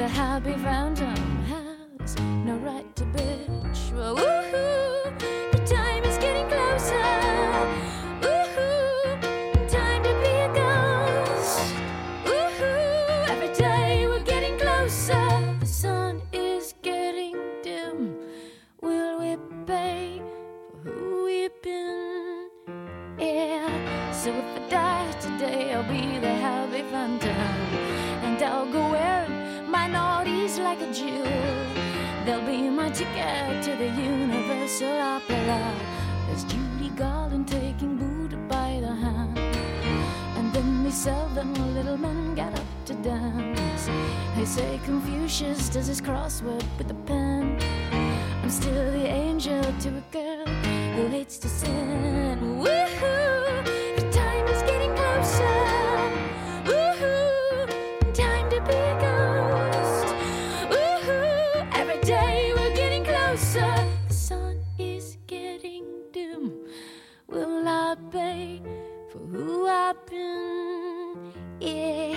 the happy phantom has no right to bitch. Well, woohoo, the time is getting closer. Woohoo, time to be a ghost. Woohoo, every day we're getting closer. The sun is getting dim. Will we pay for who we've been? Yeah, so if I die today, I'll be the happy phantom, and I'll go wearing my naughties like a Jew. They'll be my ticket to the Universal Opera. There's Judy Garland taking Buddha by the hand, and then they seldom little men get up to dance. They say Confucius does his crossword with a pen. I'm still the angel to a girl who hates to sin. Woohoo, the time is getting closer. Woohoo, time to be a ghost. Woohoo, every day we're getting closer. The sun is getting dim. Will I pay for who I've been? Yeah.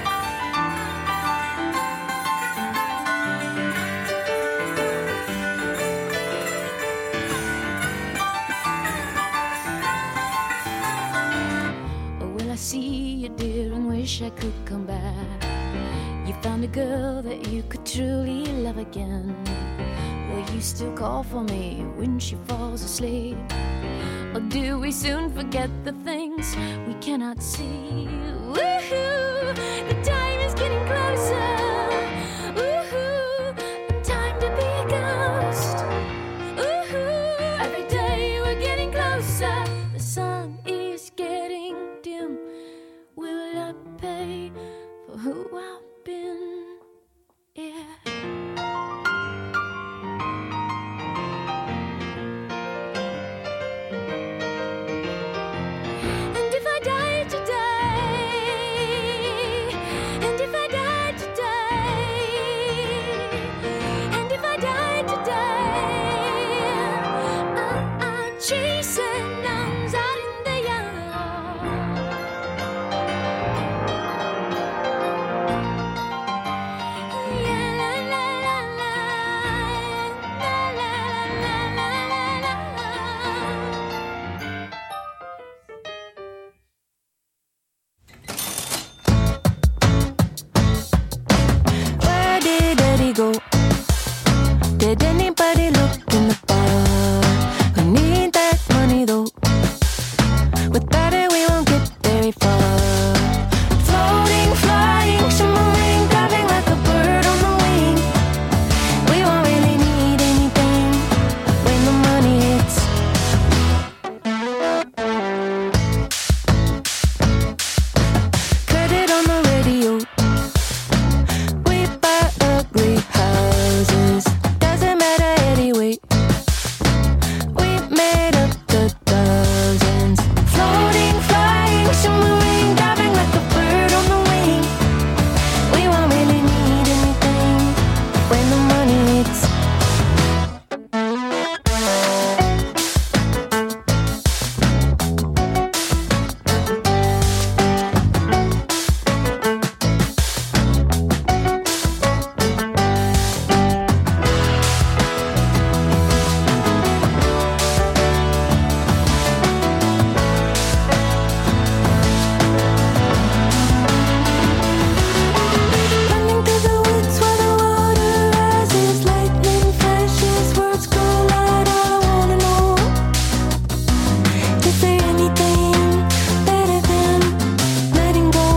See you, dear, and wish I could come back. You found a girl that you could truly love again. Will you still call for me when she falls asleep? Or do we soon forget the things we cannot see? Woohoo, the time is getting closer. Woohoo, time to be a ghost. Woohoo, every day we're getting closer. The sun is getting dim. Will I pay for who I've been? Yeah. And if I die today, and if I die today, and if I die today, I'm chasing numbs out in the yard. Yeah, la la la la, la la la la la la. Where did Eddie go? Did anybody look in the bar? We need that money though. Without it we won't get very far. Floating, flying, shimmering, driving like a bird on the wing. We won't really need anything when the money hits. Credit on the radio. We buy ugly houses. Doesn't matter anyway. We made up the dozens. Floating, flying, shimmering, driving like a bird on the wing. We won't really need anything when the money hits. Running through the woods while the water rises, lightning flashes, words collide. All I wanna know, is there anything better than letting go?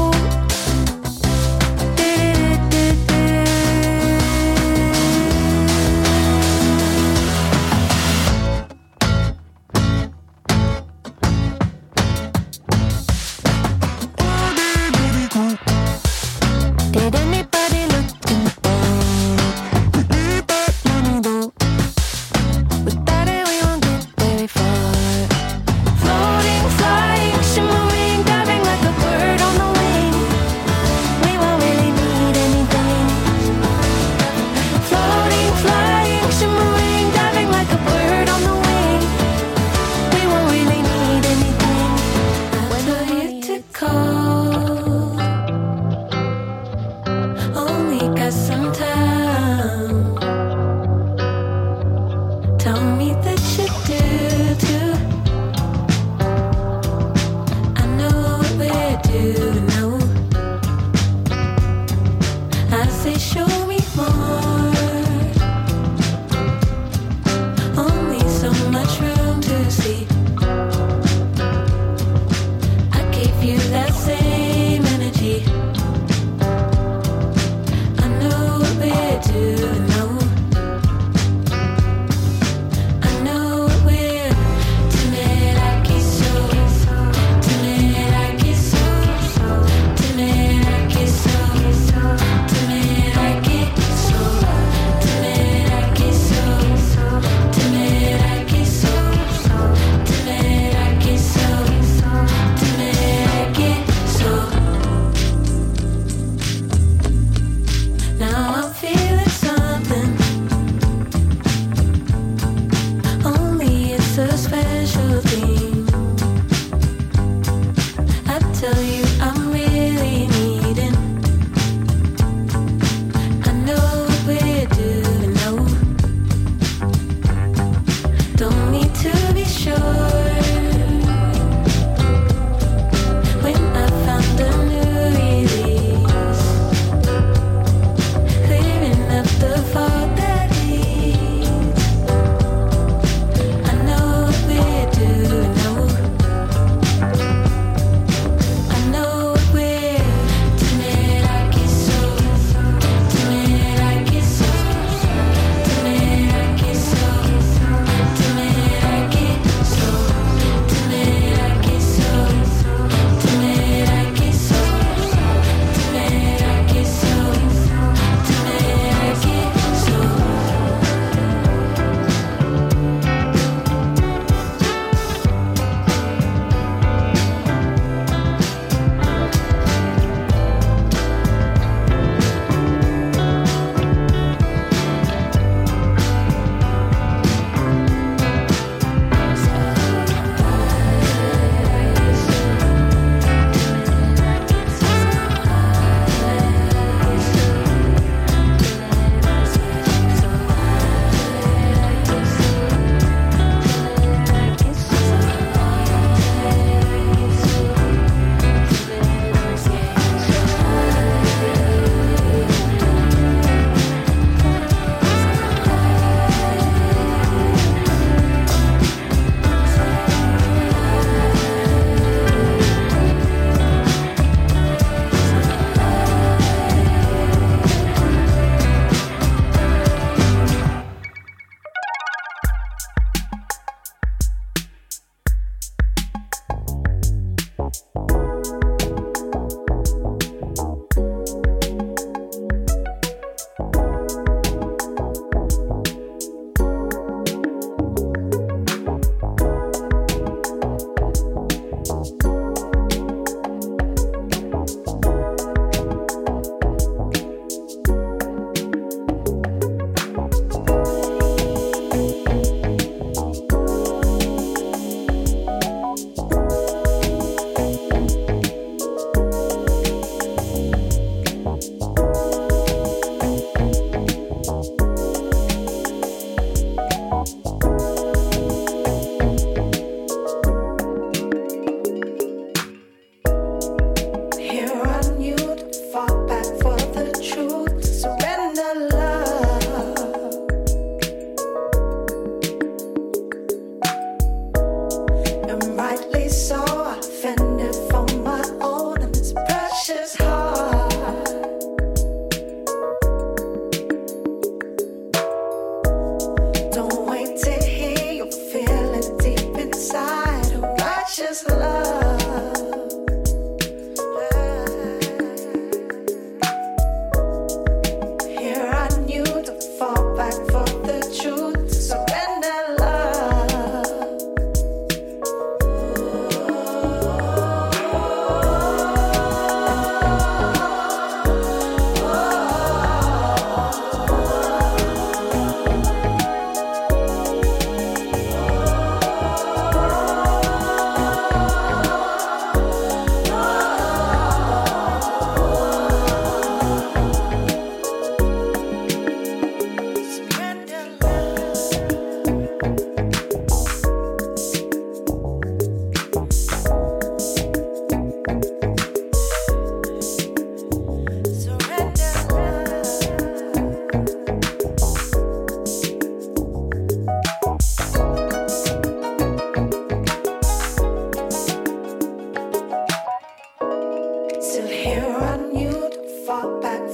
Did anybody look in the bar? We need that money though. Without it we won't get very far. Floating, flying, shimmering, driving like a bird on the wing. We won't really need anything. Floating, flying, shimmering, driving like a bird on the wing. We won't really need anything when the money hits. say show me more. Only so much room to see. I gave you that same energy. I know what we're doing now. I know what we're timid, I get so timid, I get so timid, I get so timid, I get so timid, I get so timid, I get so timid, I get so timid, I get so. Now I'm feeling something.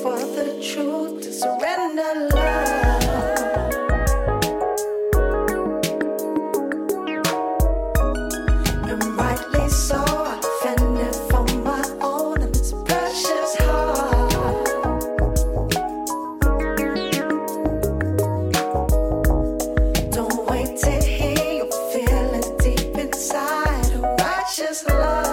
for the truth to surrender love. And rightly so, I defended for my own and its precious heart. Don't wait to hear you feel it deep inside a righteous love.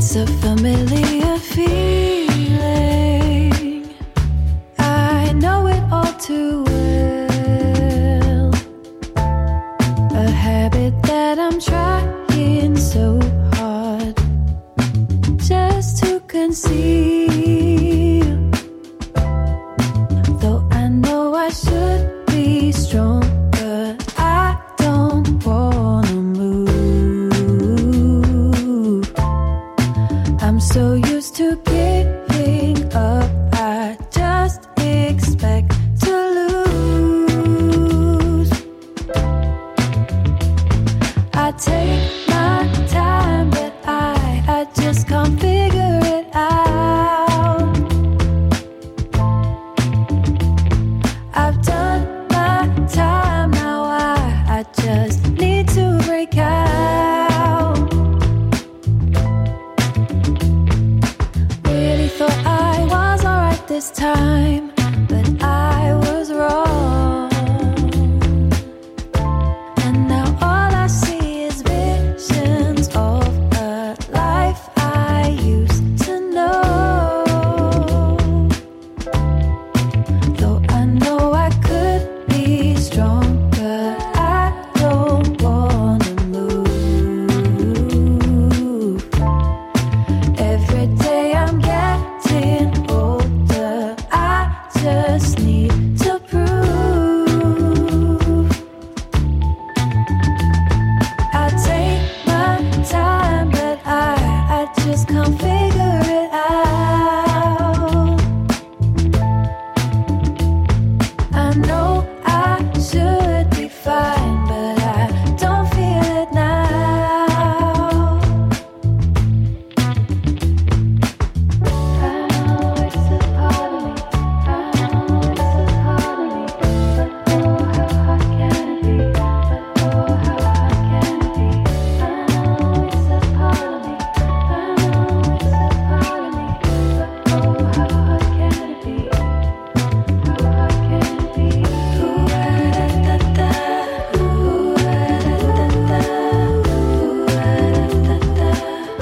It's a familiar feeling. I know it all too well. A habit that I'm trying so hard just to conceal. Though I know I should be stronger, I don't wanna move. I'm so used to giving up, I just expect to lose. I take my time, but I just can't figure it out. I've done my time, now I just need to break out. Really thought I was alright this time, but I was wrong. And now all I see is visions of a life I used to know. Though I know I could be stronger, I don't wanna move. Every day I'm getting older, I just need to prove. I take my time, but I just can't figure it out. I know I should be fine, but I don't feel it now. I know it's a part of me, I know it's a part of me, but oh how hard can it be, but oh how hard can it be. I know it's a part of me, I know it's a part of me, but oh how hard can it be, how hard can it be. Ooh-ah-da-da-da, ooh-ah-da-da-da, ooh-ah-da-da-da,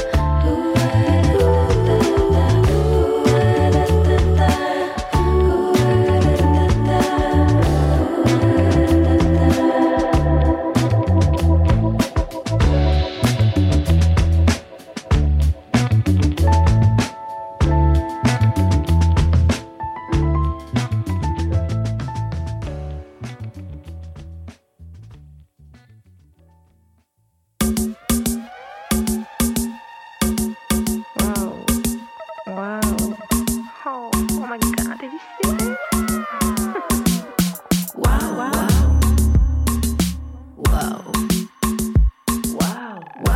Wow. Oh my god, did you see that? Wow, wow, wow, wow,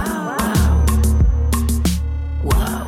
wow,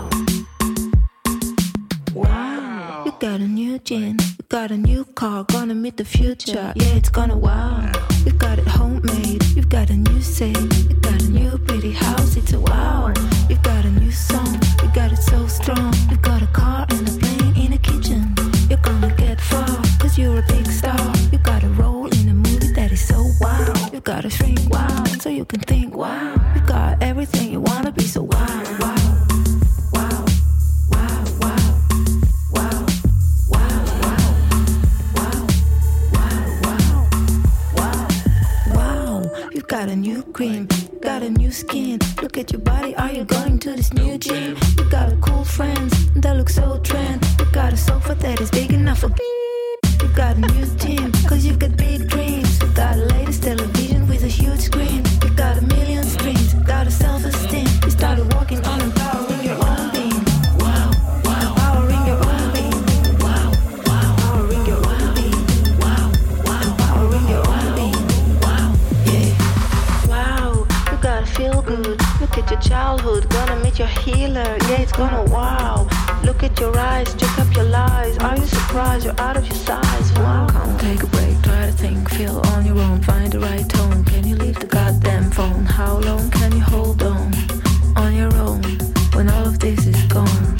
wow. You got a new gin, you got a new car, gonna meet the future. Yeah, it's gonna wow. You got it homemade, you've got a new say, you got a new pretty house, it's a wow. You've got a new song, you got it so strong. You've got a car and a plane in a kitchen. You're gonna get far, cause you're a big star. You got a role in a movie that is so wow. You gotta shrink wow, so you can think wow. You got everything you wanna be, so wow, wow, wow, wow, wow, wow, wow, wow, wow, wow, wow, wow. You've got a new cream, got a new skin. Look at your body, are you going to this new gym? You got a cool friends that look so trend. You got a sofa that is big enough for beep. You got a new gym, cause you've got big dreams. You got a latest television with a huge screen. You got a million screens, got a self-esteem. You started walking on empowering your own being. Wow, wow, empowering your own being. Wow, wow, empowering your own being. Wow, wow, empowering your own being. Wow, yeah. Wow, you gotta feel good. Look at your childhood, gonna meet your healer. Yeah, it's gonna wow. Look at your eyes, check up your lies. Are you surprised you're out of your size? Wow. Come take a break, try to think, feel on your own. Find the right tone, can you leave the goddamn phone? How long can you hold on your own, when all of this is gone?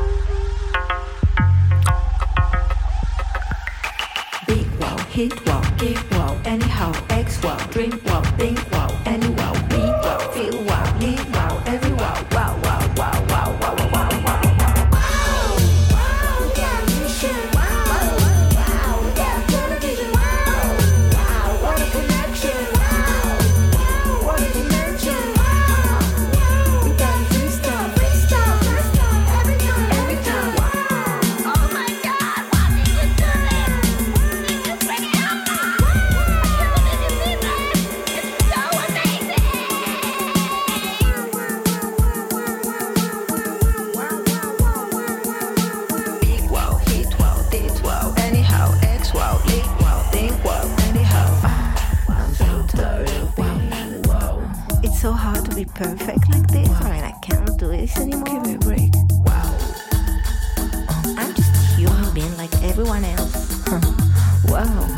Big wow, hit wow. Get wow, anyhow, X wow, drink wow, think wow, any wow, be wow, feel wow, live wow, every wow, wow, wow, wow, wow, wow, wow, wow, wow. So hard to be perfect like this. Wow. I mean, I can't do this anymore. Give me a break. Wow. I'm just a human being like everyone else. Wow.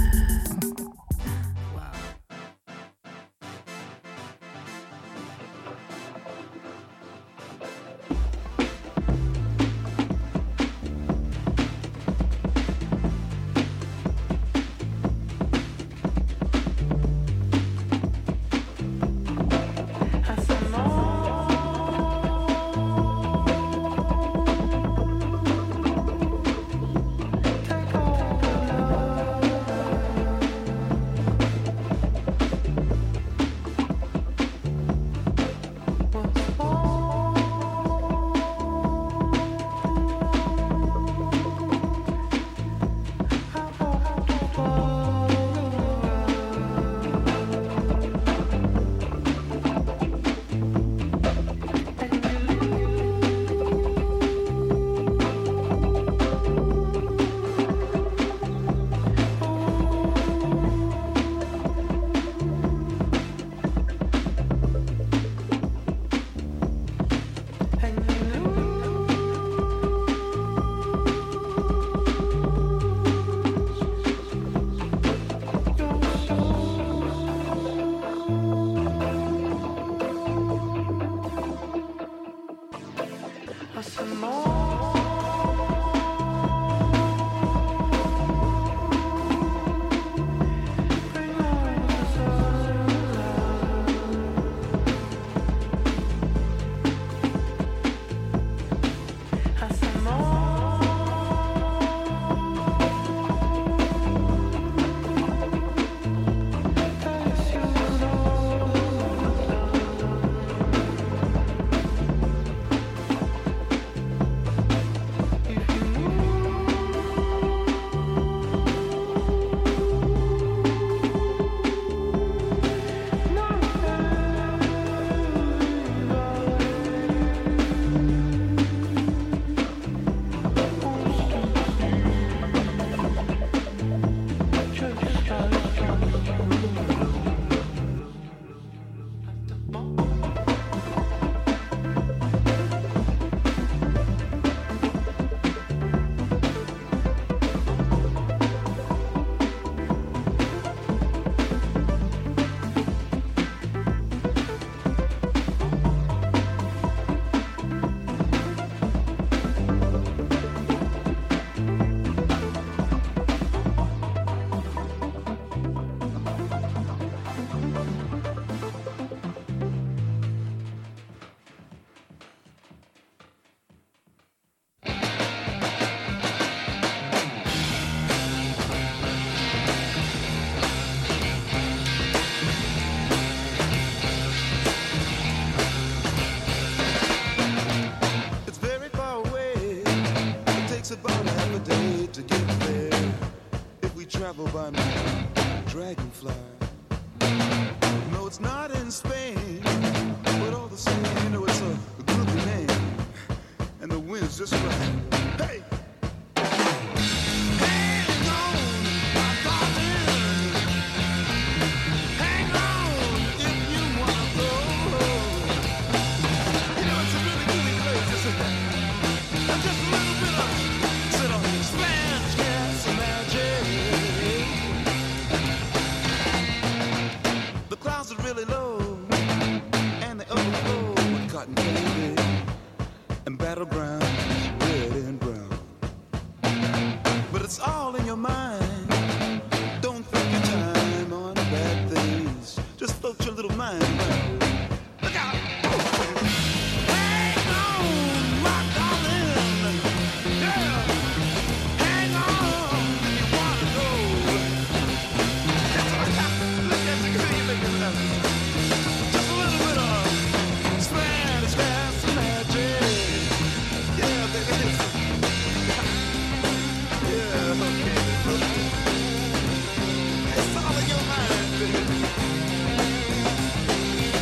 Travel by me, dragonfly. No, it's not in Spain, but all the same, you know it's a groovy name, and the wind's just right. Hey! Hang on, my darling. Hang on if you wanna go. You know it's a really groovy place, isn't it? And just a little bit of sit on the Spanish gas magic. The clouds are really low, and they overflow with cotton candy and battlegrounds, red and brown. But it's all in your mind. Don't think little mind. Look out! Hang on, my darling. Yeah. Hang on, if you wanna go. Look at you, see you making love. Just a little bit of Spanish fast magic. Yeah, baby. Yeah, okay. It's all in your mind, baby.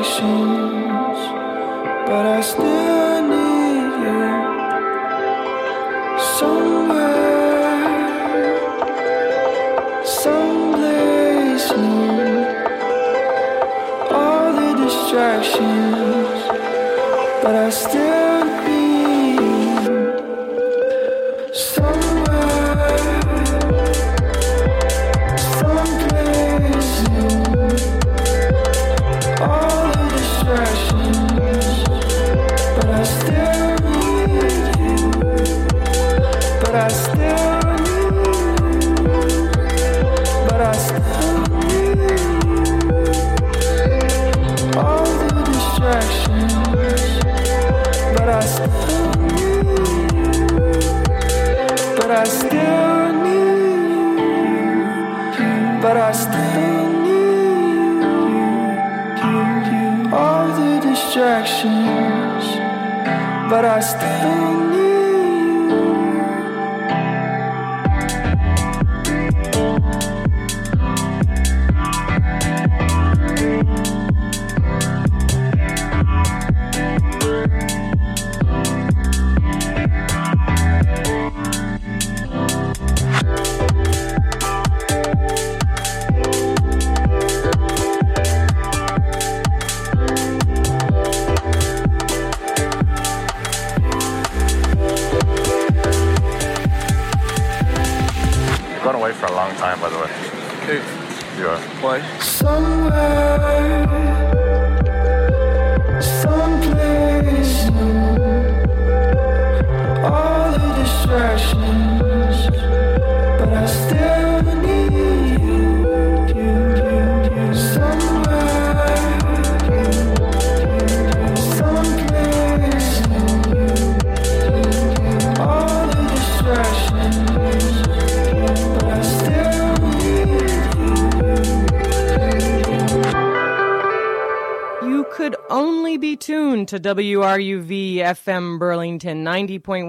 distractions, but I still need you somewhere, someplace new. All the distractions, but I still need you somewhere, someplace new. All the distractions, but I still need you. But I still need you. But I still need you. All the distractions, but I still need you. But I still need you. But I still need you. All the distractions, but I still need you. Gone away for a long time, by the way. Who? You are. Why? Somewhere, someplace new. All the distractions, but I still need you. Somewhere, someplace new. All the distractions, but I still need You could only be tuned to WRUV FM Burlington 90.1